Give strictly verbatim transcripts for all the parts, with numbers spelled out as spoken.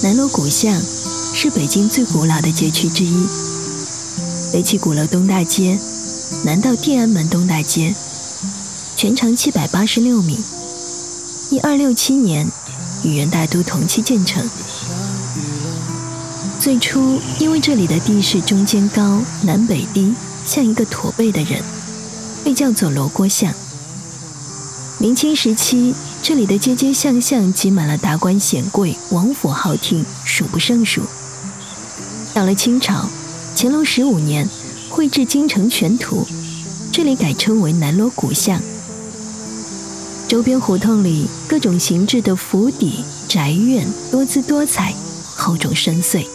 南锣鼓巷是北京最古老的街区之一，北起鼓楼东大街，南到天安门东大街，全长七百八十六米，一二六七年与元大都同期建成。最初因为这里的地势中间高南北低，像一个驼背的人，被叫做罗锅巷。明清时期，这里的街街巷巷挤满了达官显贵，王府豪庭，数不胜数。到了清朝，乾隆十五年绘制京城全图，这里改称为南锣鼓巷。周边胡同里各种形制的府邸宅院多姿多彩，厚重深邃。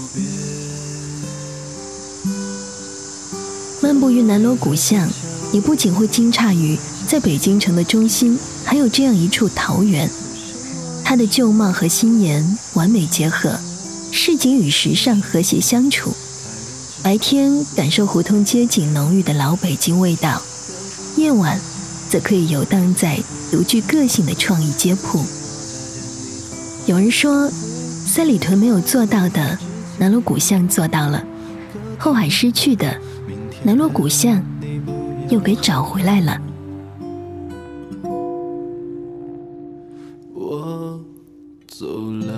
漫步于南锣鼓巷，你不仅会惊诧于在北京城的中心还有这样一处桃源，它的旧貌和新颜完美结合，市井与时尚和谐相处。白天感受胡同街景浓郁的老北京味道，夜晚则可以游荡在独具个性的创意街铺。有人说，三里屯没有做到的，南锣鼓巷做到了；后海失去的，南锣鼓巷又给找回来了。 我走了